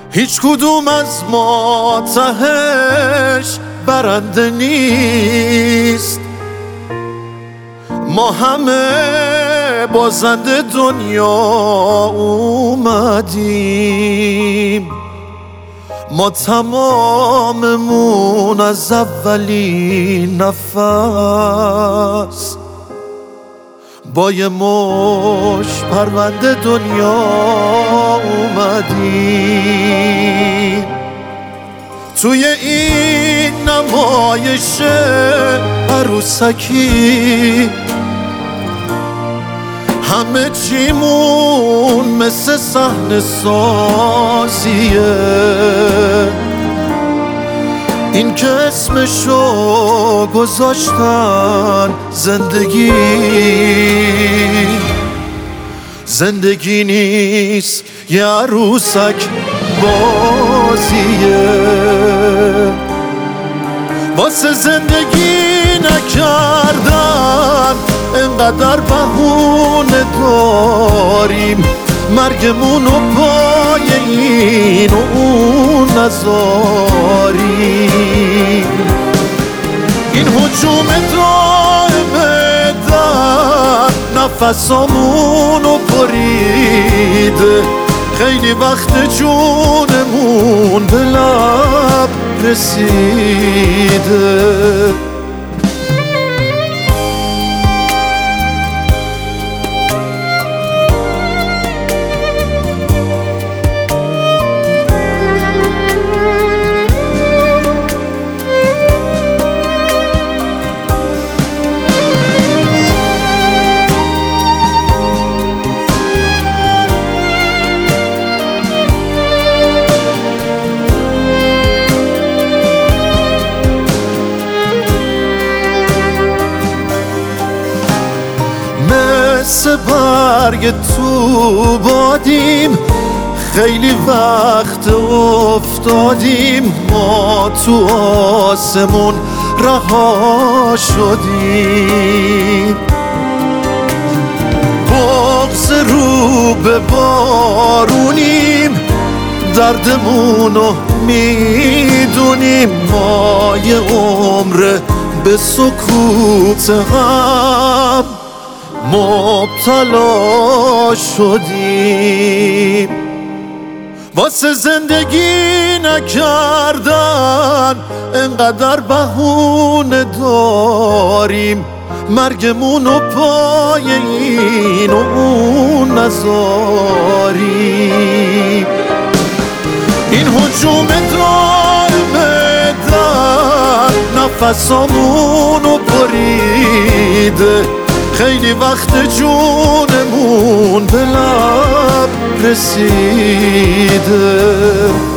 هیچ کدوم از ما تهش برنده نیست، ما همه بازنده دنیا اومدیم. ما تماممون از اولین نفس با یه مش پرونده دنیا اومدیم. توی این نمایش عروسکی همه چیمون مثل صحنه سازیه. این که اسمشو گذاشتن زندگی نیست، یه عروسک بازیه. واسه زندگی نکردن انقدر بهونه داریم، مرگمونو پای این و اون نذاریم. این هجوم دائمه در نفسامونو بریده، خیلی وقت جونمون به لب رسیده. مثل برگ تو بادیم، خیلی وقت افتادیم. ما تو آسمون رها شدیم، بغض رو به بارونیم، دردمونو میدونیم. ما یه عمر به سکوت هم مبتلا شدیم. واسه زندگی نکردن انقدر بهونه داریم، مرگمونو پای این و اون نذاریم. این هجوم دائمه در نفسامونو بریده، خیلی وقت جونمون به لب رسیده.